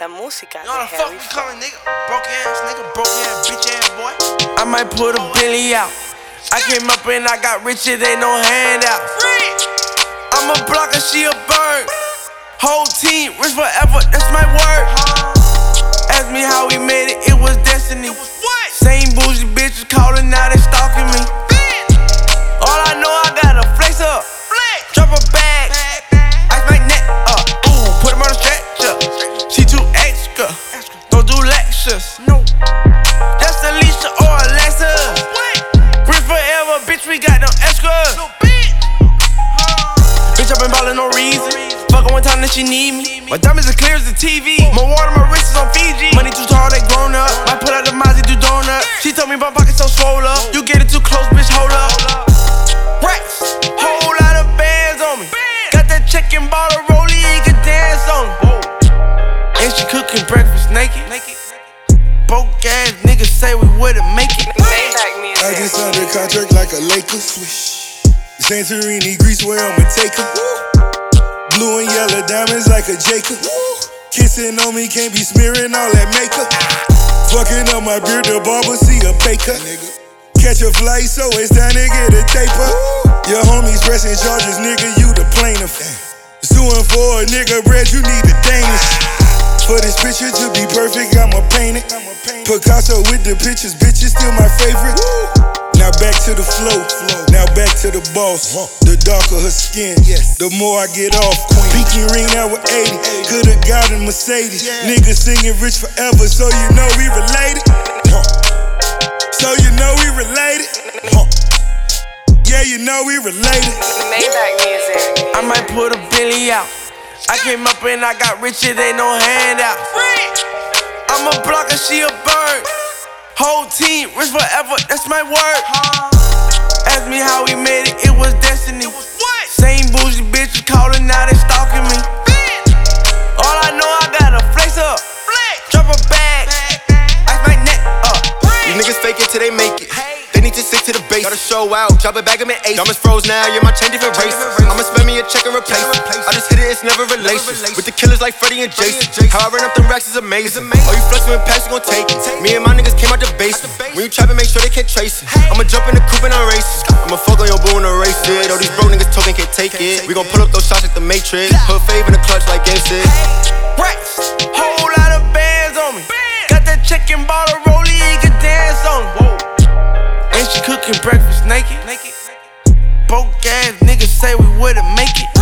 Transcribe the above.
La música You know the fuck we coming, nigga? Broke ass, bitch ass boy. I might put a Billy out. I came up and I got rich, it ain't no handouts. I'm a blocker, she a bird. Whole team, rich forever, that's my word. Ask me how we made it, it was destiny. Same bougie bitches calling, now they stalking me. All I know, I gotta flex up, drop a bag, ice my neck up. Ooh, put him on a stretcher. She too extra, don't do lectures. No, just Alicia or Alexa. Rich forever, bitch, we got no extras. Bitch, I been ballin' no reason. Fuck her one time, then she need me. My diamonds as clear as the TV. More water, my wrist is on Fiji. Money too tall, they grown up. Might pull out the Mozzie, do donut. She told me my pockets so swole up. You get it too close, bitch, hold up. Racks, whole lot of bands on me. Got that chicken bottle, rollie, he can dance on me. And she cooking breakfast naked. Broke ass niggas say we wouldn't make it. I just signed a contract like a Laker. Swish. Santorini, Greece, where I'ma take her. Blue and yellow diamonds like a Jacob. Kissing on me, can't be smearing all that makeup. Fucking up my beard, the barber see a pay cut. Catch a flight, so it's time to get a taper. Your homies pressing charges, nigga, you the plaintiff. Suing for a nigga bread, you need a Danish. For this picture to be perfect, I'ma paint it. Picasso with the pictures, bitches still my favorite. Now back to the flow, now back to the boss. The darker her skin, the more I get off. Pinky ring now with 80, could've got a Mercedes. Niggas singing rich forever, so you know we related. So you know we related. Yeah, you know we related. I might put a Billy out. I came up and I got rich, it ain't no handouts. I'm a blocker, she a bird. Whole team, rich forever, that's my word. Ask me how we made it, it was destiny. Same bougie bitches calling, now they stalking me. All I know, I gotta flex up, drop a bag, ice my neck up. These niggas fake it till they make it. They need to stick to the base. Gotta show out, drop a bag of my ace. Diamonds froze now, yeah, my chain different races. I'ma spend me a check and replace it. I just hit it, it's never relations. With the killers like Freddy and Jason. How I run up them racks is amazing. Oh, you flexing with packs, you gon' take it. Me and my niggas came out the basement. When you trappin', make sure they can't trace it. I'ma jump in the coupe and I race it. I'ma fuck on your boo and erase it. All these bro niggas talking can't take it. We gon' pull up those shots like the Matrix. Put fave in the clutch like Game 6. Racks, whole lot of bands on me. Got that chicken bottle, rollie, he can dance on me. And she cooking breakfast naked. Broke ass niggas say we wouldn't make it.